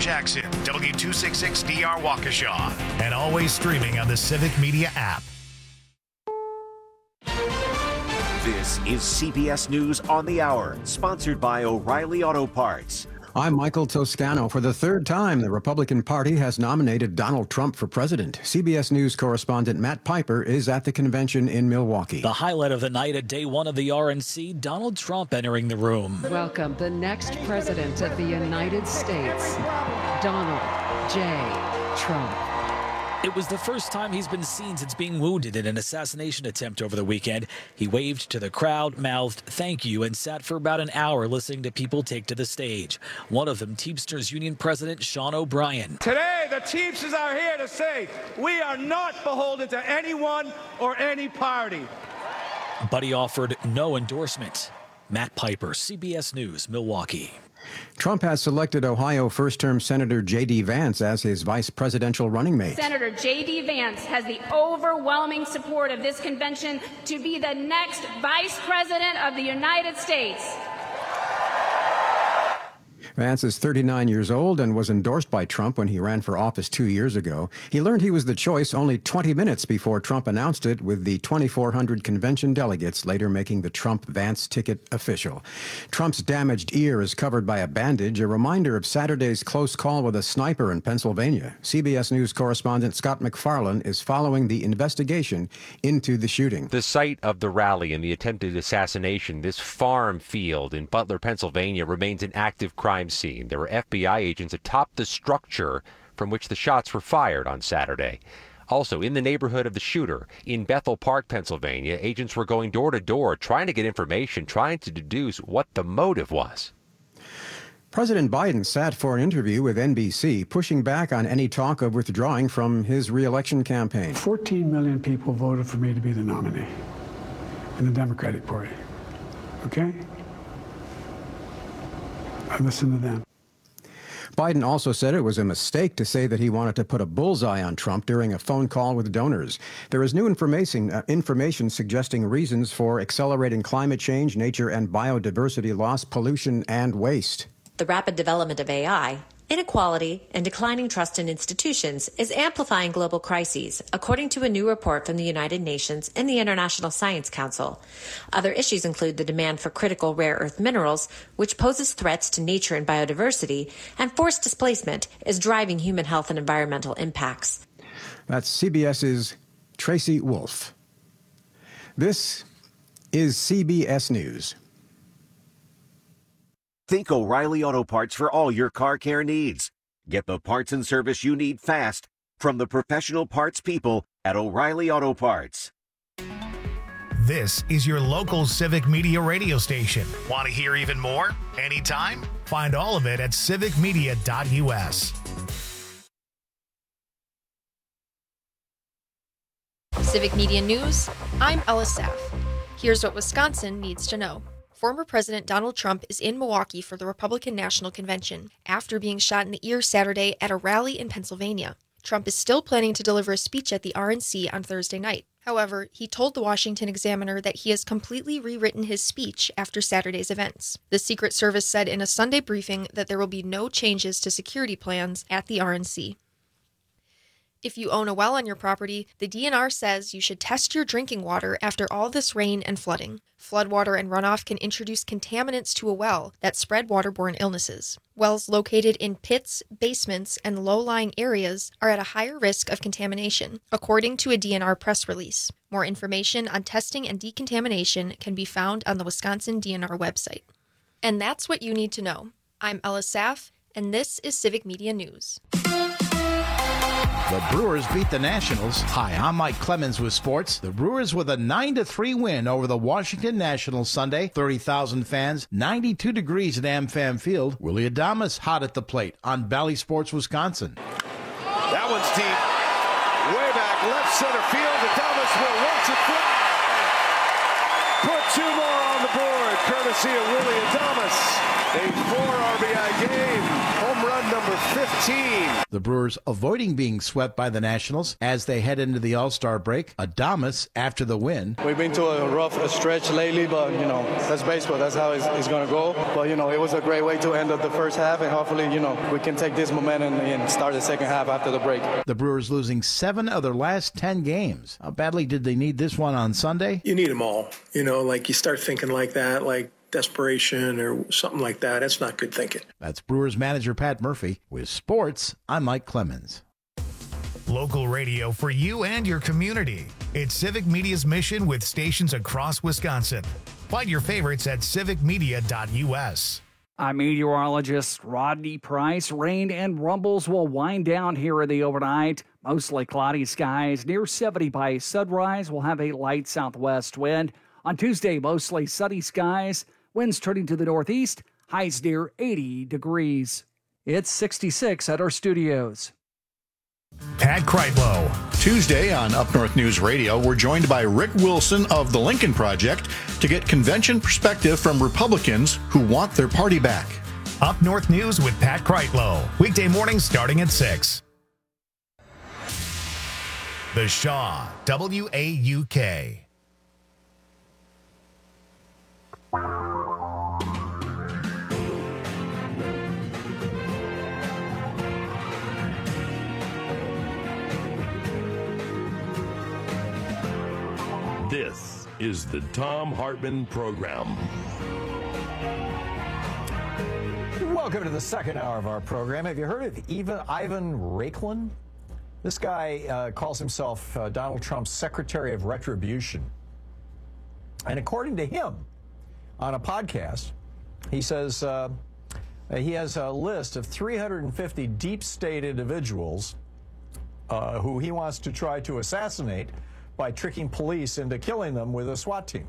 Jackson, W266DR Waukesha, and always streaming on the Civic Media app. This is CBS News on the Hour, sponsored by O'Reilly Auto Parts. I'm Michael Toscano. For the third time, the Republican Party has nominated Donald Trump for president. CBS News correspondent Matt Piper is at the convention in Milwaukee. The highlight of the night at day one of the RNC, Donald Trump entering the room. Welcome the next president of the United States, Donald J. Trump. It was the first time he's been seen since being wounded in an assassination attempt over the weekend. He waved to the crowd, mouthed thank you, and sat for about an hour listening to people take to the stage. One of them, Teamsters Union President Sean O'Brien. Today, the Teamsters are here to say we are not beholden to anyone or any party. But he offered no endorsement. Matt Piper, CBS News, Milwaukee. Trump has selected Ohio first-term Senator J.D. Vance as his vice presidential running mate. Senator J.D. Vance has the overwhelming support of this convention to be the next vice president of the United States. Vance is 39 years old and was endorsed by Trump when he ran for office 2 years ago. He learned he was the choice only 20 minutes before Trump announced it, with the 2,400 convention delegates later making the Trump-Vance ticket official. Trump's damaged ear is covered by a bandage, a reminder of Saturday's close call with a sniper in Pennsylvania. CBS News correspondent Scott MacFarlane is following the investigation into the shooting. The site of the rally and the attempted assassination, this farm field in Butler, Pennsylvania, remains an active crime scene. There were FBI agents atop the structure from which the shots were fired on Saturday. Also, in the neighborhood of the shooter, in Bethel Park, Pennsylvania, agents were going door to door trying to get information, trying to deduce what the motive was. President Biden sat for an interview with NBC, pushing back on any talk of withdrawing from his re-election campaign. 14 million people voted for me to be the nominee in the Democratic Party. Okay? I listen to them. Biden also said it was a mistake to say that he wanted to put a bullseye on Trump during a phone call with donors. There is new information suggesting reasons for accelerating climate change, nature and biodiversity loss, pollution, and waste. The rapid development of AI, inequality, and declining trust in institutions is amplifying global crises, according to a new report from the United Nations and the International Science Council. Other issues include the demand for critical rare earth minerals, which poses threats to nature and biodiversity, and forced displacement is driving human health and environmental impacts. That's CBS's Tracy Wolf. This is CBS News. Think O'Reilly Auto Parts for all your car care needs. Get the parts and service you need fast from the professional parts people at O'Reilly Auto Parts. This is your local Civic Media radio station. Want to hear even more? Anytime? Find all of it at civicmedia.us. Civic Media News, I'm Ella Saff. Here's what Wisconsin needs to know. Former President Donald Trump is in Milwaukee for the Republican National Convention after being shot in the ear Saturday at a rally in Pennsylvania. Trump is still planning to deliver a speech at the RNC on Thursday night. However, he told the Washington Examiner that he has completely rewritten his speech after Saturday's events. The Secret Service said in a Sunday briefing that there will be no changes to security plans at the RNC. If you own a well on your property, the DNR says you should test your drinking water after all this rain and flooding. Floodwater and runoff can introduce contaminants to a well that spread waterborne illnesses. Wells located in pits, basements, and low-lying areas are at a higher risk of contamination, according to a DNR press release. More information on testing and decontamination can be found on the Wisconsin DNR website. And that's what you need to know. I'm Ella Saff, and this is Civic Media News. The Brewers beat the Nationals. Hi, I'm Mike Clemens with sports. The Brewers with a 9-3 win over the Washington Nationals Sunday. 30,000 fans, 92 degrees at AmFam Field. Willie Adames hot at the plate on Bally Sports, Wisconsin. That one's deep. Way back left center field. Adames will watch it fly. Put two more on the board, courtesy of Willie Adames. A 4 RBI game. Home run number 15. The Brewers avoiding being swept by the Nationals as they head into the All-Star break. Adames after the win. We've been to a rough stretch lately, but, that's baseball. That's how it's going to go. But, it was a great way to end up the first half, and hopefully, we can take this momentum and start the second half after the break. The Brewers losing 7 of their last 10 games. How badly did they need this one on Sunday? You need them all. You start thinking like that, like desperation or something like that. That's not good thinking. That's Brewers manager Pat Murphy. With sports, I'm Mike Clemens. Local radio for you and your community. It's Civic Media's mission with stations across Wisconsin. Find your favorites at civicmedia.us. I'm meteorologist Rodney Price. Rain and rumbles will wind down here in the overnight. Mostly cloudy skies near 70 by sunrise. We'll have a light southwest wind. On Tuesday, mostly sunny skies. Winds turning to the northeast. Highs near 80 degrees. It's 66 at our studios. Pat Kreitlow. Tuesday on Up North News Radio, we're joined by Rick Wilson of the Lincoln Project to get convention perspective from Republicans who want their party back. Up North News with Pat Kreitlow. Weekday mornings starting at 6. The Shaw, WAUK. This is the Thom Hartmann Program. Welcome to the second hour of our program. Have you heard of Ivan Raiklin? This guy calls himself Donald Trump's Secretary of Retribution. And according to him, on a podcast, he says he has a list of 350 deep state individuals who he wants to try to assassinate by tricking police into killing them with a SWAT team.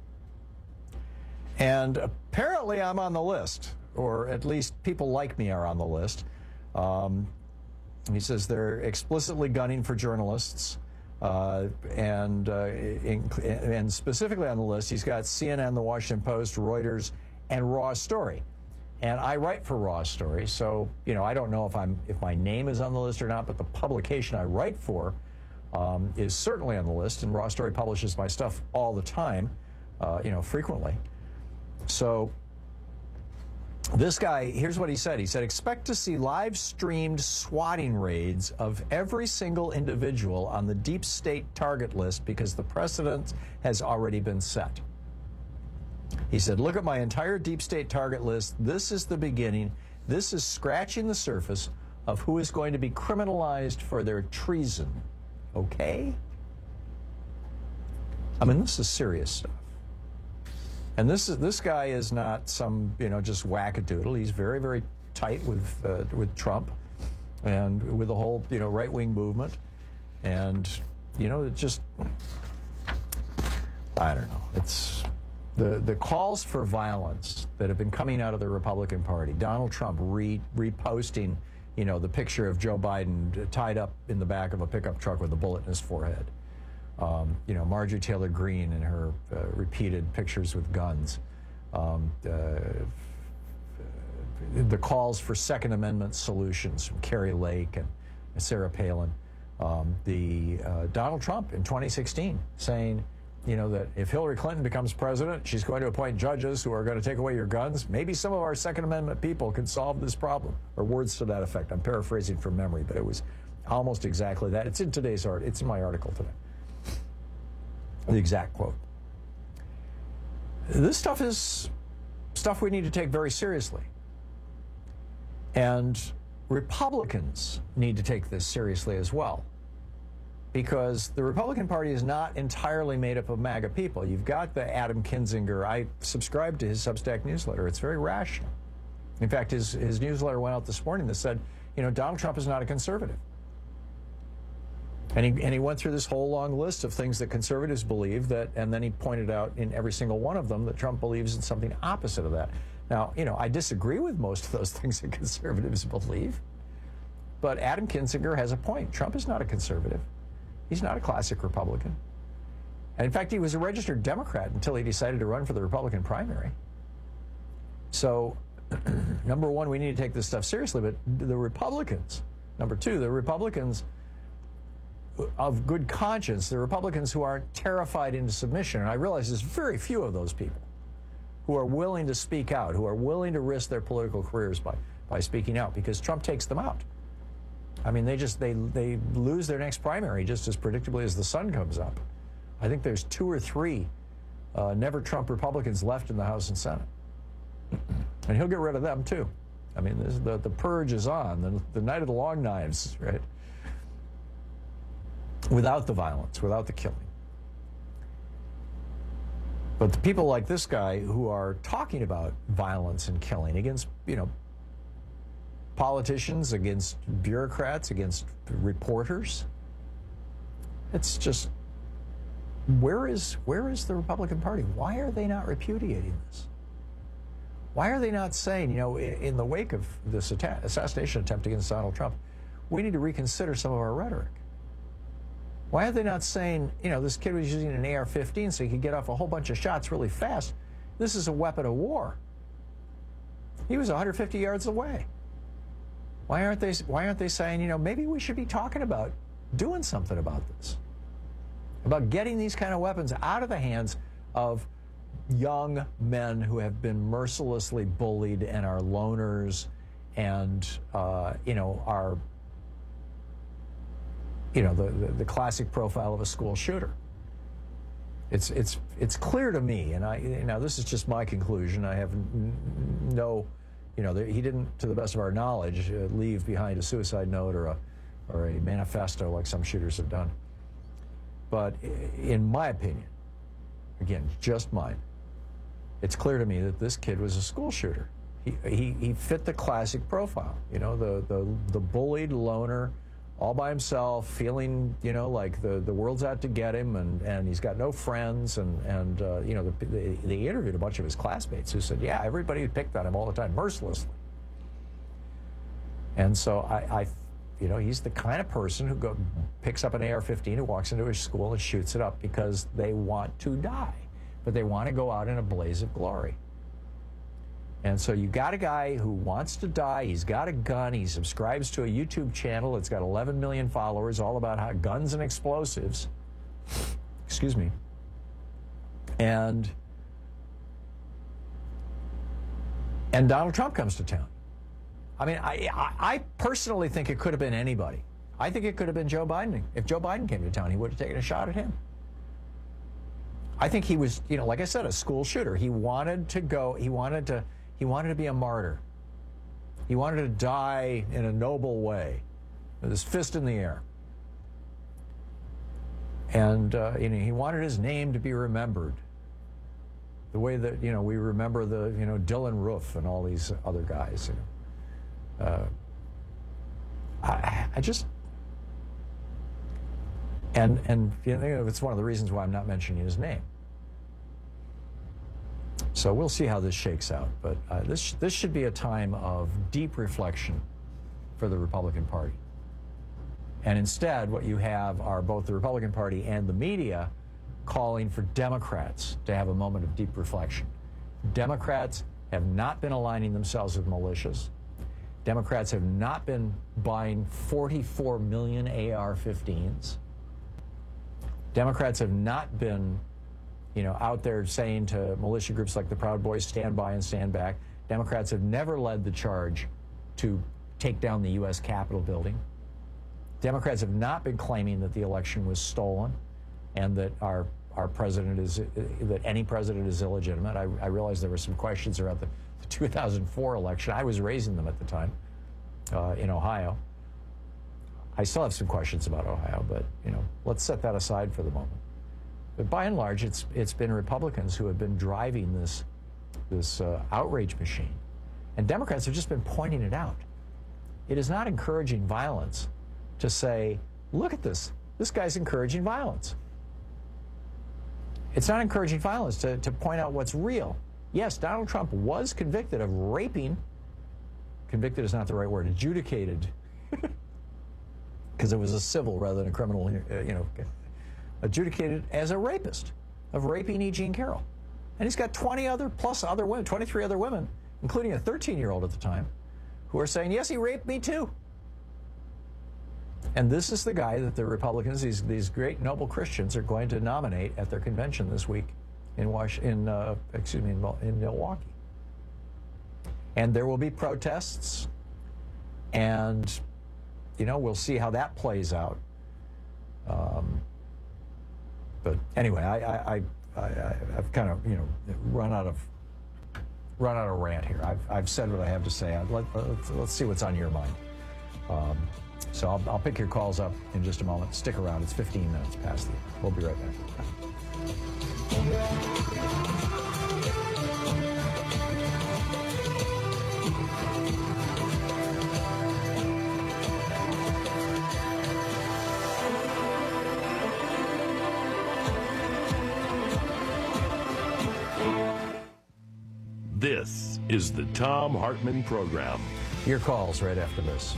And apparently I'm on the list, or at least people like me are on the list. He says they're explicitly gunning for journalists, and specifically on the list, he's got CNN, The Washington Post, Reuters, and Raw Story. And I write for Raw Story, so I don't know if my name is on the list or not, but the publication I write for is certainly on the list, and Raw Story publishes my stuff all the time, frequently. So this guy, here's what he said. He said, expect to see live-streamed swatting raids of every single individual on the deep state target list because the precedent has already been set. He said, look at my entire deep state target list. This is the beginning. This is scratching the surface of who is going to be criminalized for their treason. Okay? I mean, this is serious stuff. And this guy is not some, just wackadoodle. He's very, very tight with Trump and with the whole, right-wing movement. And, it just, I don't know. It's the calls for violence that have been coming out of the Republican Party. Donald Trump reposting the picture of Joe Biden tied up in the back of a pickup truck with a bullet in his forehead. Marjorie Taylor Greene and her repeated pictures with guns. The calls for Second Amendment solutions from Carrie Lake and Sarah Palin. Donald Trump in 2016 saying, that if Hillary Clinton becomes president, she's going to appoint judges who are going to take away your guns. Maybe some of our Second Amendment people can solve this problem, or words to that effect. I'm paraphrasing from memory, but it was almost exactly that. It's in today's it's in my article today. The exact quote. This stuff is stuff we need to take very seriously. And Republicans need to take this seriously as well. Because the Republican Party is not entirely made up of MAGA people. You've got the Adam Kinzinger. I subscribe to his Substack newsletter. It's very rational. In fact, his newsletter went out this morning that said, Donald Trump is not a conservative. And he went through this whole long list of things that conservatives believe and then he pointed out in every single one of them that Trump believes in something opposite of that. Now, I disagree with most of those things that conservatives believe, but Adam Kinzinger has a point. Trump is not a conservative. He's not a classic Republican. And in fact, he was a registered Democrat until he decided to run for the Republican primary. So number one, we need to take this stuff seriously, but the Republicans, number two, the Republicans of good conscience, the Republicans who aren't terrified into submission, and I realize there's very few of those people who are willing to speak out, who are willing to risk their political careers by speaking out, because Trump takes them out. I mean, they lose their next primary just as predictably as the sun comes up. I think there's 2 or 3 never Trump Republicans left in the House and Senate. And he'll get rid of them, too. I mean, the purge is on, the night of the long knives, right? Without the violence, without the killing. But the people like this guy who are talking about violence and killing against, politicians, against bureaucrats, against reporters, it's just, where is the Republican Party? Why are they not repudiating this? Why are they not saying, in the wake of this assassination attempt against Donald Trump, we need to reconsider some of our rhetoric? Why are they not saying, this kid was using an AR-15 so he could get off a whole bunch of shots really fast? This is a weapon of war. He was 150 yards away. Why aren't they saying, maybe we should be talking about doing something about this? About getting these kind of weapons out of the hands of young men who have been mercilessly bullied and are loners and, are, the classic profile of a school shooter. It's clear to me, and this is just my conclusion. I have no, he didn't, to the best of our knowledge, leave behind a suicide note or a manifesto like some shooters have done. But in my opinion, again, just mine, it's clear to me that this kid was a school shooter. He fit the classic profile, the bullied loner, all by himself, feeling, like the world's out to get him, and he's got no friends, and they interviewed a bunch of his classmates who said, yeah, everybody picked on him all the time, mercilessly. And so he's the kind of person who picks up an AR-15, who walks into his school and shoots it up because they want to die, but they want to go out in a blaze of glory. And so you got a guy who wants to die. He's got a gun. He subscribes to a YouTube channel. It's got 11 million followers, all about how guns and explosives. Excuse me. And Donald Trump comes to town. I mean, I personally think it could have been anybody. I think it could have been Joe Biden. If Joe Biden came to town, he would have taken a shot at him. I think he was, like I said, a school shooter. He wanted to go. He wanted to be a martyr. He wanted to die in a noble way, with his fist in the air. And he wanted his name to be remembered, the way that we remember the Dylan Roof and all these other guys. I just and it's one of the reasons why I'm not mentioning his name. So we'll see how this shakes out. But this should be a time of deep reflection for the Republican Party. And instead, what you have are both the Republican Party and the media calling for Democrats to have a moment of deep reflection. Democrats have not been aligning themselves with militias. Democrats have not been buying 44 million AR-15s. Democrats have not been, out there saying to militia groups like the Proud Boys, stand by and stand back. Democrats have never led the charge to take down the U.S. Capitol building. Democrats have not been claiming that the election was stolen and that our president that any president is illegitimate. I realize there were some questions around the 2004 election. I was raising them at the time in Ohio. I still have some questions about Ohio, but let's set that aside for the moment. But by and large, it's been Republicans who have been driving this outrage machine, and Democrats have just been pointing it out. It is not encouraging violence to say, "Look at this. This guy's encouraging violence." It's not encouraging violence to point out what's real. Yes, Donald Trump was convicted of raping. Convicted is not the right word. Adjudicated, because it was a civil rather than a criminal. Adjudicated as a rapist of raping E. Jean Carroll, and he's got 23 other women including a 13-year-old at the time, who are saying, yes, he raped me too. And this is the guy that the Republicans, these great noble Christians, are going to nominate at their convention this week in Milwaukee. And there will be protests, and we'll see how that plays out. But anyway, I've kind of run out of rant here. I've said what I have to say. Let's see what's on your mind. So I'll pick your calls up in just a moment. Stick around. It's 15 minutes past the hour. We'll be right back. This is the Thom Hartmann Program. Your calls right after this.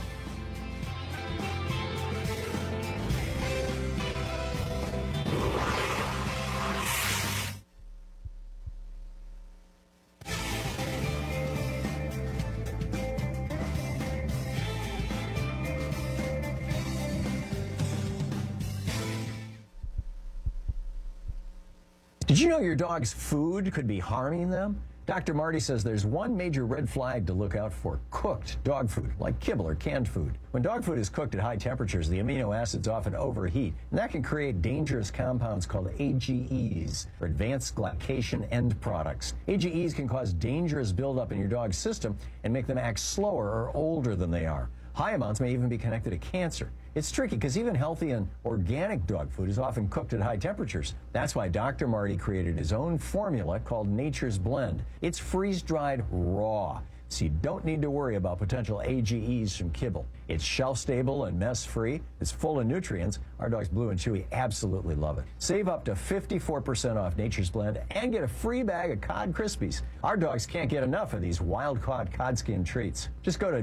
Did you know your dog's food could be harming them? Dr. Marty says there's one major red flag to look out for: cooked dog food, like kibble or canned food. When dog food is cooked at high temperatures, the amino acids often overheat, and that can create dangerous compounds called AGEs, or advanced glycation end products. AGEs can cause dangerous buildup in your dog's system and make them act slower or older than they are. High amounts may even be connected to cancer. It's tricky because even healthy and organic dog food is often cooked at high temperatures. That's why Dr. Marty created his own formula called Nature's Blend. It's freeze-dried raw, so you don't need to worry about potential AGEs from kibble. It's shelf-stable and mess-free. It's full of nutrients. Our dogs Blue and Chewy absolutely love it. Save up to 54% off Nature's Blend and get a free bag of Cod Krispies. Our dogs can't get enough of these wild-caught cod skin treats. Just go to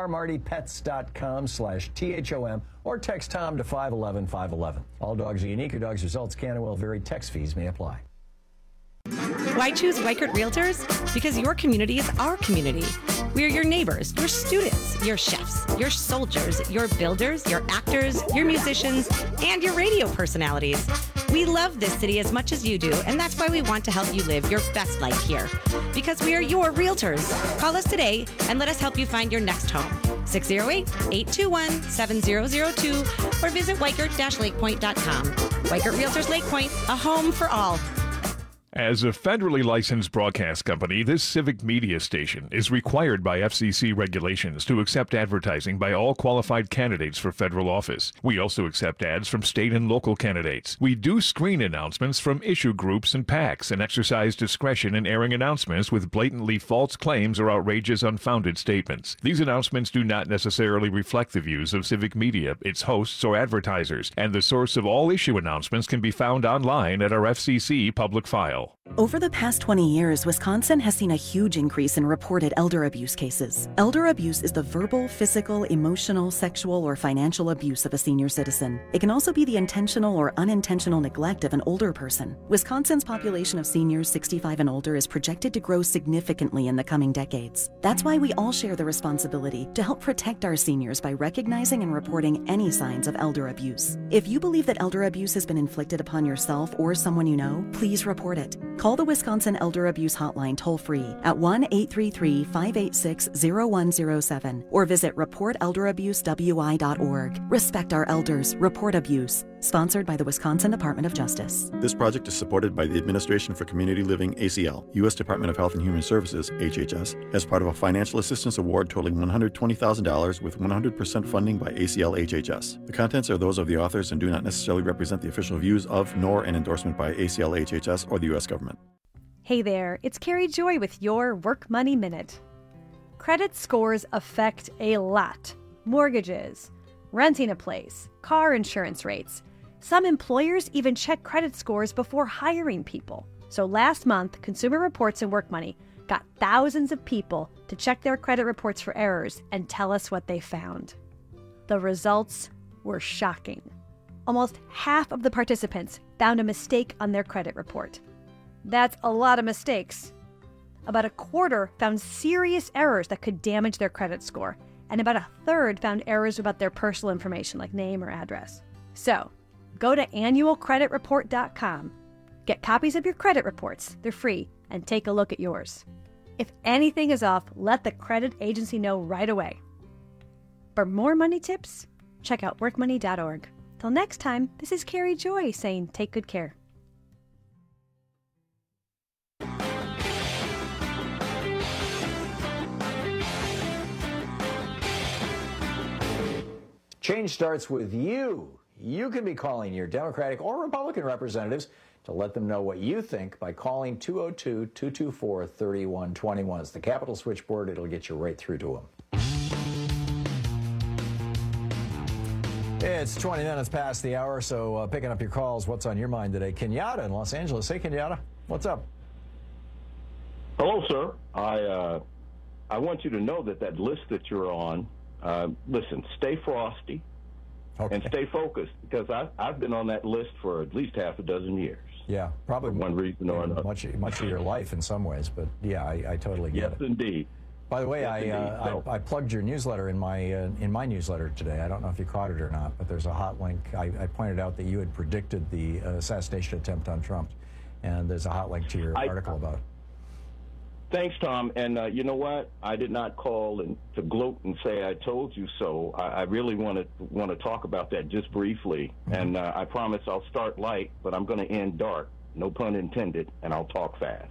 drmartypets.com/THOM or text Tom to 511-511. All dogs are unique. Your dog's results can and will vary. Text fees may apply. Why choose Weichert Realtors? Because your community is our community. We are your neighbors, your students, your chefs, your soldiers, your builders, your actors, your musicians, and your radio personalities. We love this city as much as you do, and that's why we want to help you live your best life here. Because we are your realtors. Call us today and let us help you find your next home. 608-821-7002 or visit Weichert-LakePoint.com. Weichert Realtors Lake Point, a home for all. As a federally licensed broadcast company, this civic media station is required by FCC regulations to accept advertising by all qualified candidates for federal office. We also accept ads from state and local candidates. We do screen announcements from issue groups and PACs and exercise discretion in airing announcements with blatantly false claims or outrageous, unfounded statements. These announcements do not necessarily reflect the views of civic media, its hosts, or advertisers, and the source of all issue announcements can be found online at our FCC public file. Over the past 20 years, Wisconsin has seen a huge increase in reported elder abuse cases. Elder abuse is the verbal, physical, emotional, sexual, or financial abuse of a senior citizen. It can also be the intentional or unintentional neglect of an older person. Wisconsin's population of seniors 65 and older is projected to grow significantly in the coming decades. That's why we all share the responsibility to help protect our seniors by recognizing and reporting any signs of elder abuse. If you believe that elder abuse has been inflicted upon yourself or someone you know, please report it. Call the Wisconsin Elder Abuse Hotline toll-free at 1-833-586-0107 or visit reportelderabusewI.org. Respect our elders. Report abuse. Sponsored by the Wisconsin Department of Justice. This project is supported by the Administration for Community Living, ACL, U.S. Department of Health and Human Services, HHS, as part of a financial assistance award totaling $120,000 with 100% funding by ACL HHS. The contents are those of the authors and do not necessarily represent the official views of, nor an endorsement by ACL HHS or the U.S. government. Hey there, it's Carrie Joy with your Work Money Minute. Credit scores affect a lot. Mortgages, renting a place, car insurance rates. Some employers even check credit scores before hiring people. So last month, Consumer Reports and Work Money got thousands of people to check their credit reports for errors and tell us what they found. The results were shocking. Almost half of the participants found a mistake on their credit report. That's a lot of mistakes. About a quarter found serious errors that could damage their credit score, and about a third found errors about their personal information like name or address. So, go to annualcreditreport.com, get copies of your credit reports, they're free, and take a look at yours. If anything is off, let the credit agency know right away. For more money tips, check out workmoney.org. Till next time, this is Carrie Joy saying take good care. Change starts with you. You can be calling your Democratic or Republican representatives to let them know what you think by calling 202-224-3121. It's the Capitol switchboard. It'll get you right through to them. It's 20 minutes past the hour, so picking up your calls. What's on your mind today? Kenyatta in Los Angeles. Hey, Kenyatta. What's up? Hello, sir. I want you to know that list that you're on, listen, stay frosty and stay focused, because I've been on that list for at least half a dozen years. Yeah, probably for one reason or another. Much of your life in some ways, but yeah, I totally get it. Yes, indeed. By the way, yes, I plugged your newsletter in my newsletter today. I don't know if you caught it or not, but there's a hot link. I pointed out that you had predicted the assassination attempt on Trump, and there's a hot link to your article about it. Thanks, Tom. And you know what? I did not call to gloat and say I told you so. I really want to talk about that just briefly. Mm-hmm. And I promise I'll start light, but I'm going to end dark. No pun intended. And I'll talk fast.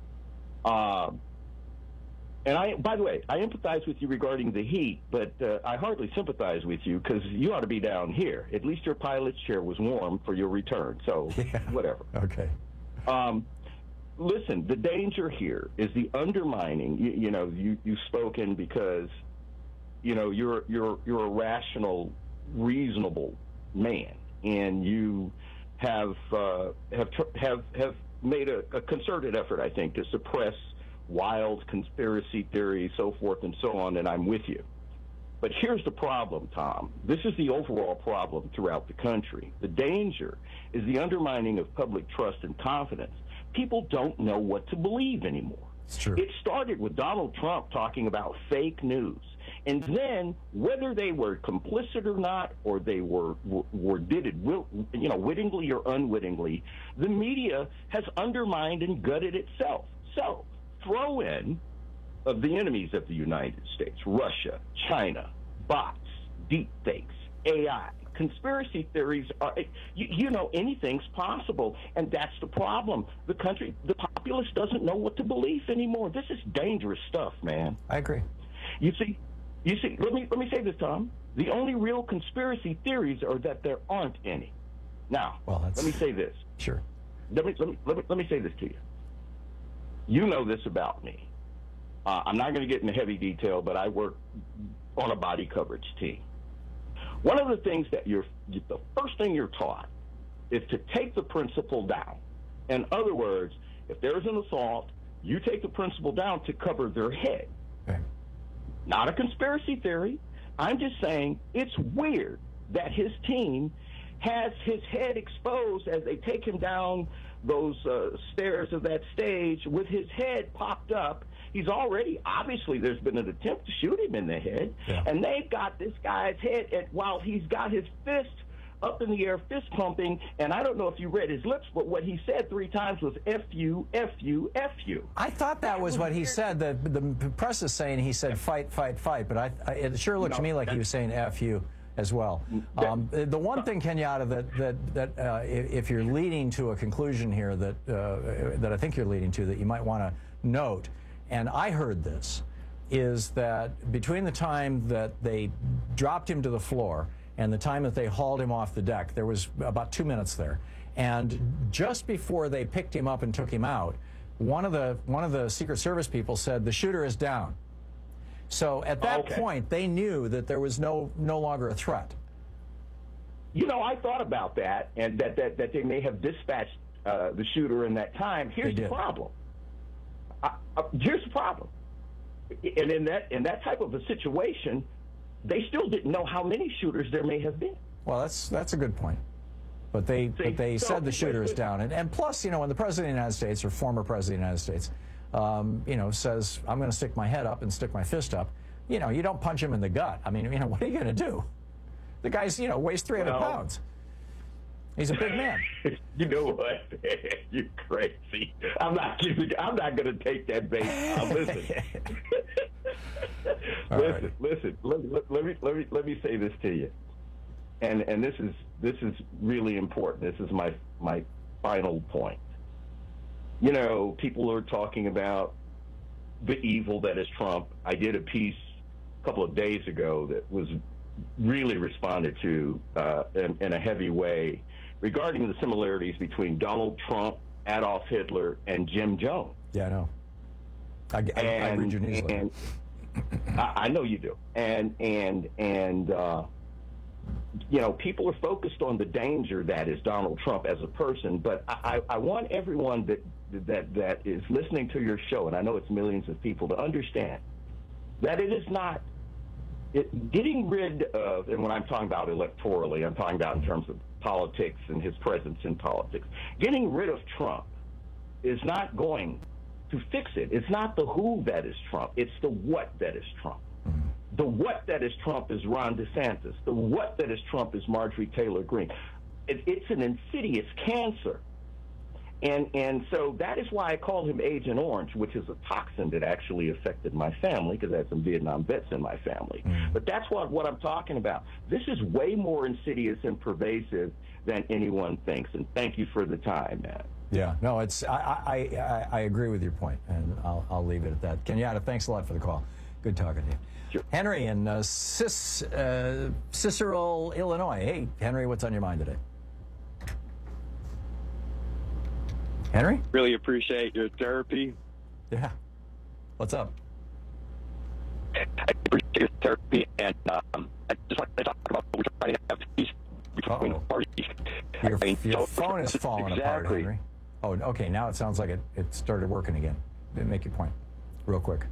And by the way, I empathize with you regarding the heat, but I hardly sympathize with you because you ought to be down here. At least your pilot's chair was warm for your return. So whatever. Okay. Listen, the danger here is the undermining. You've spoken because, you're a rational, reasonable man, and you have made a concerted effort, I think, to suppress wild conspiracy theories, so forth and so on, and I'm with you. But here's the problem, Tom. This is the overall problem throughout the country. The danger is the undermining of public trust and confidence. People don't know what to believe anymore. It's true. It started with Donald Trump talking about fake news. And then, whether they were complicit or not, or they did it wittingly or unwittingly, the media has undermined and gutted itself. So, throw in of the enemies of the United States: Russia, China, bots, deepfakes, AI. Conspiracy theories are, anything's possible, and that's the problem. The populace doesn't know what to believe anymore. This is dangerous stuff, man. I agree. You see. Let me say this, Tom. The only real conspiracy theories are that there aren't any. Now, let me say this. Sure. Let me say this to you. You know this about me. I'm not going to get into heavy detail, but I work on a body coverage team. One of the things that the first thing you're taught is to take the principal down. In other words, if there's an assault, you take the principal down to cover their head. Okay. Not a conspiracy theory. I'm just saying it's weird that his team has his head exposed as they take him down those stairs of that stage with his head popped up. He's obviously there's been an attempt to shoot him in the head, and they've got this guy's head while he's got his fist up in the air, fist pumping, and I don't know if you read his lips, but what he said 3 times was F you, F you, F you. I thought that was what he said. The press is saying he said fight, fight, fight, but it sure looked to me like he was saying F you as well. The one thing, Kenyatta, that if you're leading to a conclusion here that I think you're leading to, that you might want to note, and I heard this, is that between the time that they dropped him to the floor and the time that they hauled him off the deck, there was about 2 minutes there. And just before they picked him up and took him out, one of the Secret Service people said, "The shooter is down." So at that point, they knew that there was no longer a threat. I thought about that, and that they may have dispatched the shooter in that time. Here's the problem. Here's the problem. And in that type of a situation, they still didn't know how many shooters there may have been. Well, that's a good point. But they said the shooter is down. And plus, when the President of the United States or former President of the United States says, I'm going to stick my head up and stick my fist up, you don't punch him in the gut. I mean, what are you going to do? The guy's, weighs 300 pounds. He's a big man. You know what? You're crazy. I'm not going to take that bait. Listen. Let me say this to you. And this is really important. This is my final point. People are talking about the evil that is Trump. I did a piece a couple of days ago that was really responded to in a heavy way regarding the similarities between Donald Trump, Adolf Hitler, and Jim Jones. Yeah, I know. I read your newsletter. I know you do. And people are focused on the danger that is Donald Trump as a person, but I want everyone that is listening to your show, and I know it's millions of people, to understand that it is not getting rid of, and when I'm talking about electorally, I'm talking about in terms of politics and his presence in politics. Getting rid of Trump is not going to fix it. It's not the who that is Trump. It's the what that is Trump. The what that is Trump is Ron DeSantis. The what that is Trump is Marjorie Taylor Greene. It's an insidious cancer. And so that is why I call him Agent Orange, which is a toxin that actually affected my family, because I had some Vietnam vets in my family. But that's what I'm talking about. This is way more insidious and pervasive than anyone thinks. And thank you for the time, man. Yeah, no, I agree with your point, and I'll leave it at that. Kenyatta, thanks a lot for the call. Good talking to you. Sure. Henry in Cicero, Illinois. Hey, Henry, what's on your mind today? Henry? Really appreciate your therapy. Yeah. What's up? I appreciate your therapy, and I just like to talk about what we're trying to have peace between parties. Your phone is falling apart, Henry. Oh, okay. Now it sounds like it started working again. Make your point real quick.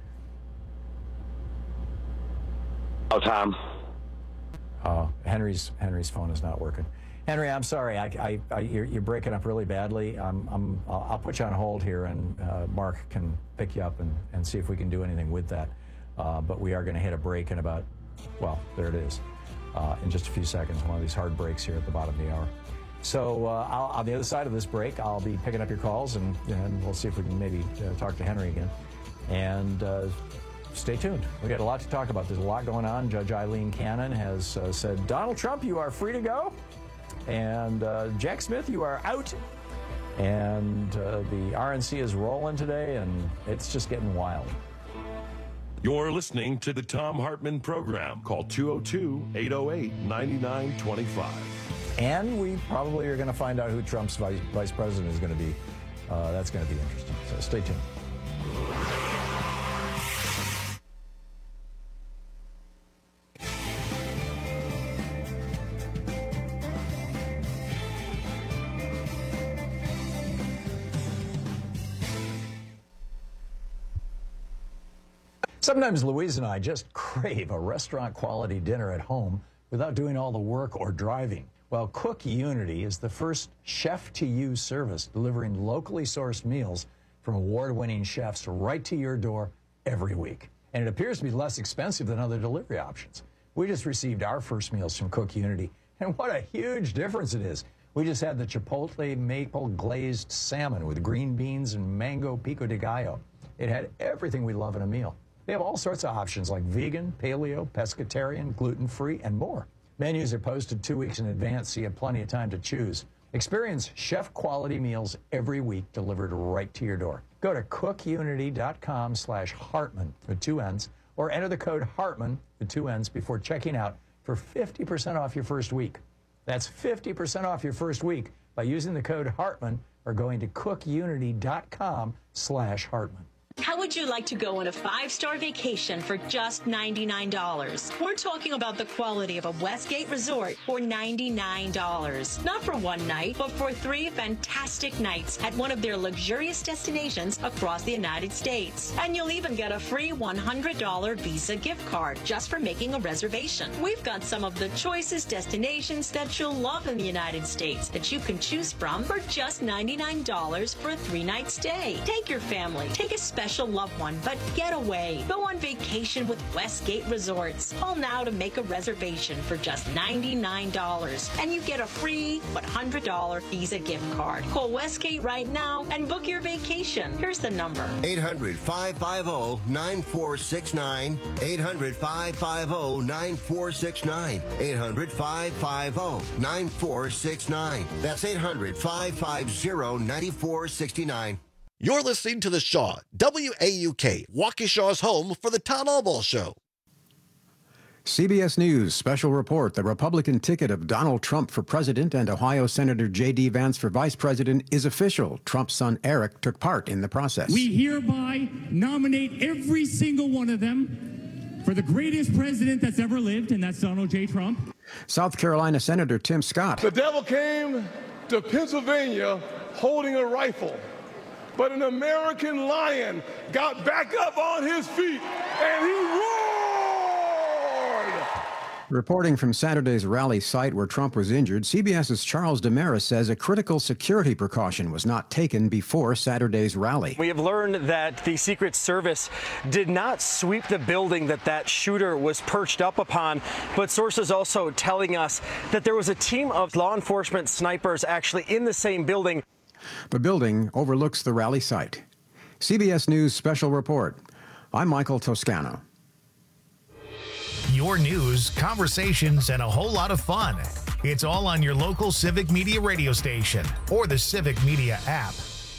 Oh, Tom. Henry's phone is not working. Henry, I'm sorry. You're breaking up really badly. I'll put you on hold here, and Mark can pick you up and see if we can do anything with that. But we are going to hit a break in about, well, there it is, in just a few seconds. One of these hard breaks here at the bottom of the hour. So on the other side of this break, I'll be picking up your calls, and we'll see if we can maybe talk to Henry again. And stay tuned. We got a lot to talk about. There's a lot going on. Judge Eileen Cannon has said, Donald Trump, you are free to go. And Jack Smith, you are out. And the RNC is rolling today, and it's just getting wild. You're listening to the Thom Hartmann Program. Call 202-808-9925. And we probably are going to find out who Trump's vice president is going to be. That's going to be interesting. So stay tuned. Sometimes Louise and I just crave a restaurant-quality dinner at home without doing all the work or driving. Well, Cook Unity is the first chef-to-you service delivering locally sourced meals from award-winning chefs right to your door every week. And it appears to be less expensive than other delivery options. We just received our first meals from Cook Unity, and what a huge difference it is. We just had the Chipotle maple glazed salmon with green beans and mango pico de gallo. It had everything we love in a meal. They have all sorts of options like vegan, paleo, pescatarian, gluten-free, and more. Menus are posted 2 weeks in advance, so you have plenty of time to choose. Experience chef-quality meals every week delivered right to your door. Go to cookunity.com/Hartman with 2 N's, or enter the code Hartman with 2 N's before checking out for 50% off your first week. That's 50% off your first week by using the code Hartman or going to cookunity.com/Hartman. How would you like to go on a 5-star vacation for just $99? We're talking about the quality of a Westgate resort for $99. Not for one night, but for 3 fantastic nights at one of their luxurious destinations across the United States. And you'll even get a free $100 Visa gift card just for making a reservation. We've got some of the choicest destinations that you'll love in the United States that you can choose from for just $99 for a 3-night stay. Take your family, take a special loved one, but get away. Go on vacation with Westgate Resorts. Call now to make a reservation for just $99, and you get a free $100 Visa gift card. Call Westgate right now and book your vacation. Here's the number: 800-550-9469. 800-550-9469. 800-550-9469. That's 800-550-9469. You're listening to The Shaw, WAUK, Waukesha's home for the Tom Albaugh Show. CBS News special report. The Republican ticket of Donald Trump for president and Ohio Senator J.D. Vance for vice president is official. Trump's son Eric took part in the process. We hereby nominate every single one of them for the greatest president that's ever lived, and that's Donald J. Trump. South Carolina Senator Tim Scott. The devil came to Pennsylvania holding a rifle, but an American lion got back up on his feet and he roared. Reporting from Saturday's rally site where Trump was injured, CBS's Charles Damaris says a critical security precaution was not taken before Saturday's rally. We have learned that the Secret Service did not sweep the building that shooter was perched up upon, but sources also telling us that there was a team of law enforcement snipers actually in the same building. The building overlooks the rally site. CBS News special report. I'm Michael Toscano. Your news, conversations, and a whole lot of fun. It's all on your local Civic Media radio station or the Civic Media app.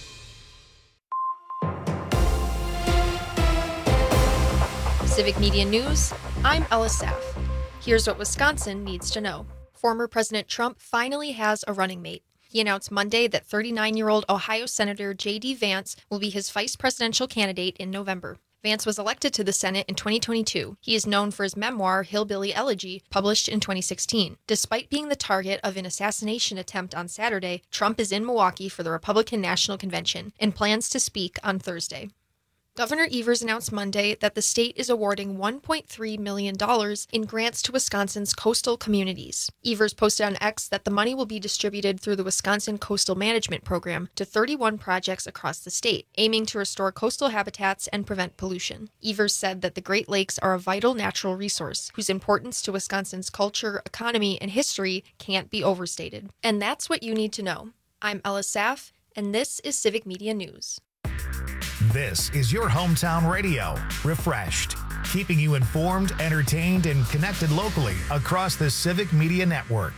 Civic Media News, I'm Ella Saff. Here's what Wisconsin needs to know. Former President Trump finally has a running mate. He announced Monday that 39-year-old Ohio Senator J.D. Vance will be his vice presidential candidate in November. Vance was elected to the Senate in 2022. He is known for his memoir, Hillbilly Elegy, published in 2016. Despite being the target of an assassination attempt on Saturday, Trump is in Milwaukee for the Republican National Convention and plans to speak on Thursday. Governor Evers announced Monday that the state is awarding $1.3 million in grants to Wisconsin's coastal communities. Evers posted on X that the money will be distributed through the Wisconsin Coastal Management Program to 31 projects across the state, aiming to restore coastal habitats and prevent pollution. Evers said that the Great Lakes are a vital natural resource whose importance to Wisconsin's culture, economy, and history can't be overstated. And that's what you need to know. I'm Ella Saff, and this is Civic Media News. This is your hometown radio, refreshed, keeping you informed, entertained, and connected locally across the Civic Media Network.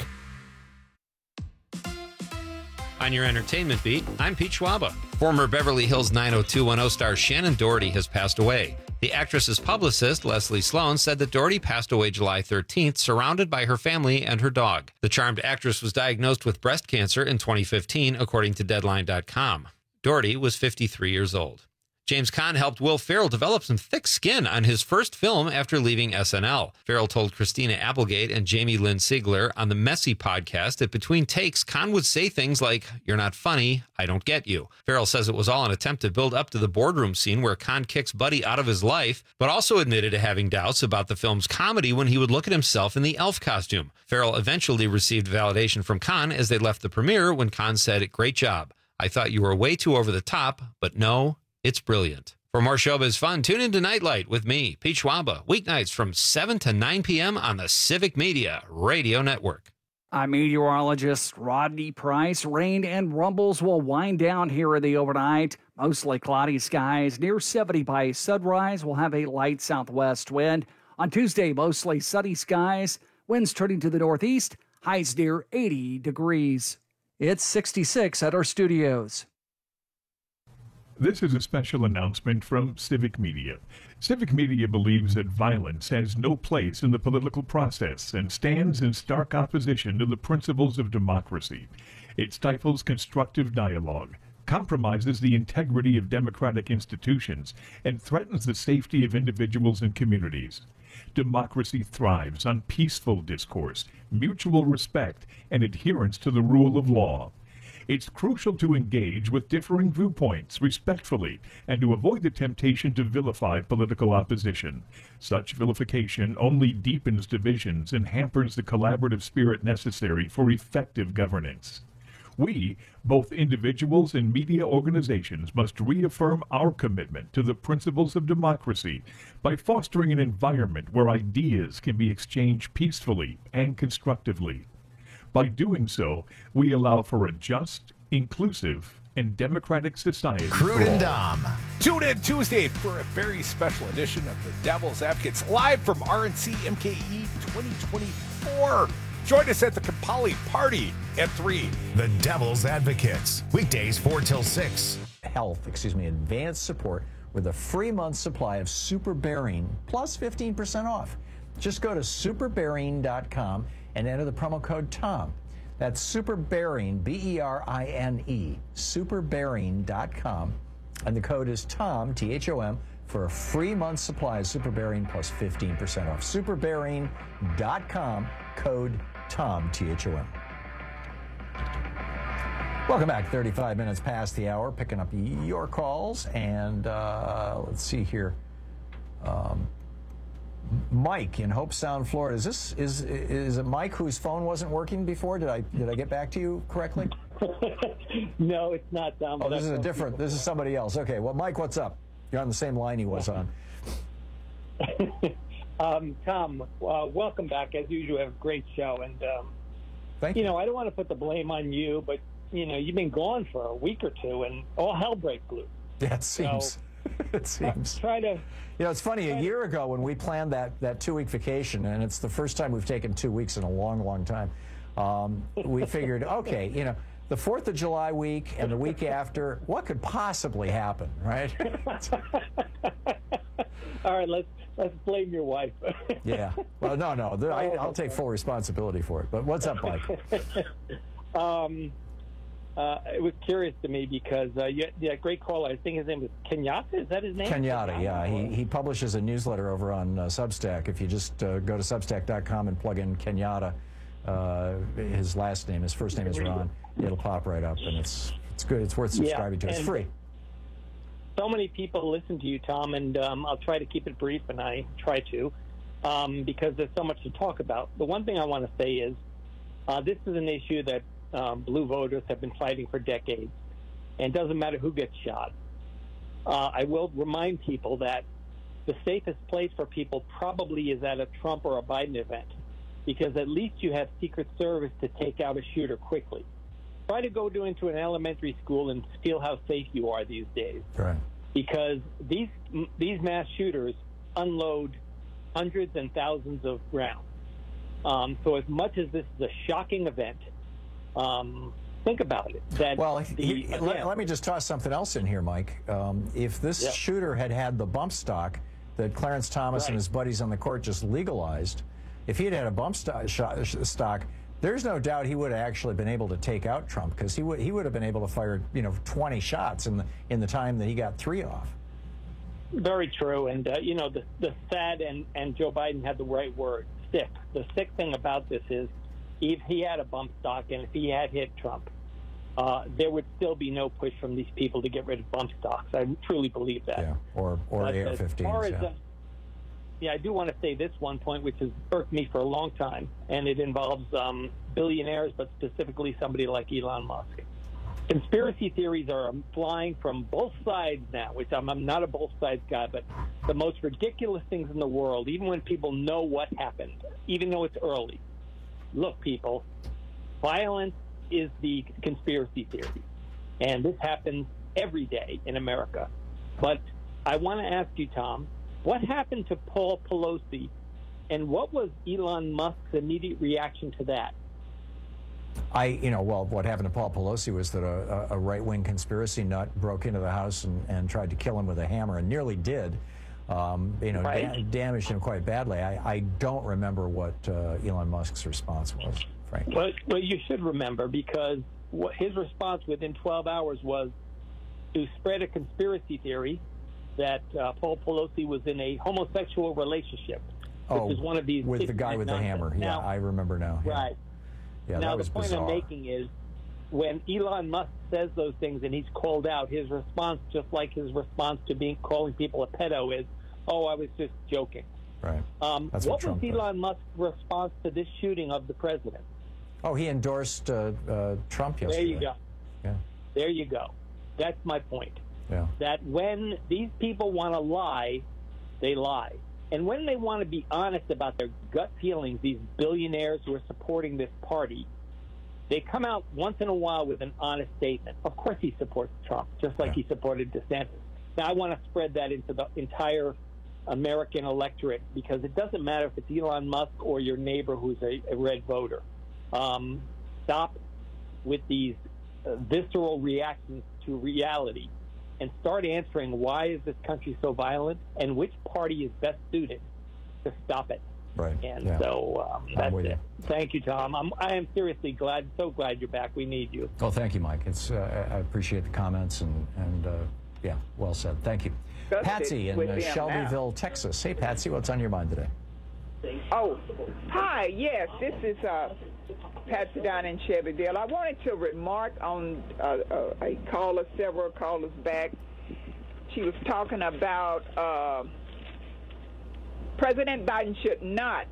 On your entertainment beat, I'm Pete Schwaba. Former Beverly Hills 90210 star Shannon Doherty has passed away. The actress's publicist, Leslie Sloan, said that Doherty passed away July 13th, surrounded by her family and her dog. The charmed actress was diagnosed with breast cancer in 2015, according to Deadline.com. Doherty was 53 years old. James Caan helped Will Ferrell develop some thick skin on his first film after leaving SNL. Ferrell told Christina Applegate and Jamie Lynn Sigler on the Messy podcast that between takes, Caan would say things like, "You're not funny, I don't get you." Ferrell says it was all an attempt to build up to the boardroom scene where Caan kicks Buddy out of his life, but also admitted to having doubts about the film's comedy when he would look at himself in the elf costume. Ferrell eventually received validation from Caan as they left the premiere when Caan said, "Great job. I thought you were way too over the top, but no, it's brilliant." For more showbiz fun, tune into Nightlight with me, Pete Schwaba, weeknights from 7 to 9 p.m. on the Civic Media Radio Network. I'm meteorologist Rodney Price. Rain and rumbles will wind down here in the overnight. Mostly cloudy skies. Near 70 by sunrise. We'll have a light southwest wind. On Tuesday, mostly sunny skies. Winds turning to the northeast. Highs near 80 degrees. It's 66 at our studios. This is a special announcement from Civic Media. Civic Media believes that violence has no place in the political process and stands in stark opposition to the principles of democracy. It stifles constructive dialogue, compromises the integrity of democratic institutions, and threatens the safety of individuals and communities. Democracy thrives on peaceful discourse, mutual respect, and adherence to the rule of law. It's crucial to engage with differing viewpoints respectfully and to avoid the temptation to vilify political opposition. Such vilification only deepens divisions and hampers the collaborative spirit necessary for effective governance. We, both individuals and media organizations, must reaffirm our commitment to the principles of democracy by fostering an environment where ideas can be exchanged peacefully and constructively. By doing so, we allow for a just, inclusive, and democratic society. Crude and Dom. Tune in Tuesday for a very special edition of the Devil's Advocates, live from RNC MKE 2024. Join us at the Kampali Party at 3. The Devil's Advocates, weekdays 4 till 6. Advanced support with a free month supply of Super Bearing plus 15% off. Just go to superbearing.com and enter the promo code TOM. That's Superbearing, B-E-R-I-N-E, superbearing.com. And the code is TOM, T-H-O-M, for a free month supply of Super Bearing plus 15% off. Superbearing.com, code TOM, T-H-O-M. Welcome back. 35 minutes past the hour, picking up your calls. And let's see here. Mike in Hope Sound, Florida. Is it Mike whose phone wasn't working before? Did I get back to you correctly? No, it's not. Oh, this is somebody else. Okay. Well, Mike, what's up? You're on the same line he was on. Tom, welcome back. As usual, you have a great show. And, thank you. I don't want to put the blame on you, but, you've been gone for a week or two, and all hell breaks loose. Yeah, it seems. So, it seems. Try to... it's funny. A year ago when we planned that 2-week vacation, and it's the first time we've taken 2 weeks in a long, long time, we figured, okay, the 4th of July week and the week after, what could possibly happen, right? All right, let's blame your wife. Yeah. Well, no. I'll take full responsibility for it. But what's up, Mike? It was curious to me because great caller. I think his name was Kenyatta. Is that his name? Kenyatta, yeah. He publishes a newsletter over on Substack. If you just go to Substack.com and plug in Kenyatta, his last name, his first name is Ron, it'll pop right up, and it's good. It's worth subscribing to. It's free. So many people listen to you, Tom, and I'll try to keep it brief, and I try to, because there's so much to talk about. The one thing I want to say is this is an issue that blue voters have been fighting for decades, and it doesn't matter who gets shot. I will remind people that the safest place for people probably is at a Trump or a Biden event, because at least you have Secret Service to take out a shooter quickly. Try to go into an elementary school and feel how safe you are these days. Right. Because these mass shooters unload hundreds and thousands of rounds. So as much as this is a shocking event, think about it. Let me just toss something else in here, Mike. If this shooter had the bump stock that Clarence Thomas and his buddies on the court just legalized, if he had a bump stock, there's no doubt he would have actually been able to take out Trump, because he would have been able to fire 20 shots in the time that he got 3 off. Very true, and the sad and Joe Biden had the right word, sick. The sick thing about this is, if he had a bump stock and if he had hit Trump, there would still be no push from these people to get rid of bump stocks. I truly believe that. Yeah, or AR-15s. I do want to say this one point, which has irked me for a long time, and it involves billionaires, but specifically somebody like Elon Musk. Conspiracy theories are flying from both sides now, which I'm not a both sides guy, but the most ridiculous things in the world, even when people know what happened, even though it's early. Look, people, violence is the conspiracy theory, and this happens every day in America. But I want to ask you, Tom, what happened to Paul Pelosi, and what was Elon Musk's immediate reaction to that? What happened to Paul Pelosi was that a right-wing conspiracy nut broke into the house and tried to kill him with a hammer, and nearly did. Damaged him quite badly. I don't remember what Elon Musk's response was, frankly. Well, you should remember, because his response within 12 hours was, to spread a conspiracy theory that Paul Pelosi was in a homosexual relationship, which is one of these with the guy with the hammer. Yeah, I remember now. Yeah. Right. Yeah, now that was the point bizarre. I'm making is, when Elon Musk says those things and he's called out, his response, just like his response to calling people a pedo, is, "Oh, I was just joking." Right. That's what Trump was does. Elon Musk's response to this shooting of the president? Oh, he endorsed Trump yesterday. There you go. Yeah. There you go. That's my point. Yeah. That when these people want to lie, they lie. And when they want to be honest about their gut feelings, these billionaires who are supporting this party, they come out once in a while with an honest statement. Of course he supports Trump, just like he supported DeSantis. Now, I want to spread that into the entire American electorate, because it doesn't matter if it's Elon Musk or your neighbor who's a red voter. Stop with these visceral reactions to reality and start answering, why is this country so violent and which party is best suited to stop it. Right. And so that's it. Thank you, Tom. I am seriously so glad you're back. We need you. Oh, thank you, Mike. It's I appreciate the comments and yeah, well said. Thank you. Patsy in Shelbyville, Texas. Hey, Patsy, what's on your mind today? Oh, hi. Yes, this is Patsy down in Shelbyville. I wanted to remark on a caller, several callers back. She was talking about President Biden should not